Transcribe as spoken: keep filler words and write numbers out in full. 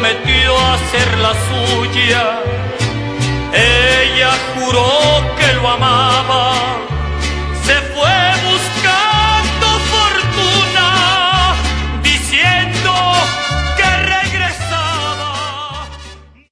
prometió hacer la suya. Ella juró que lo amaba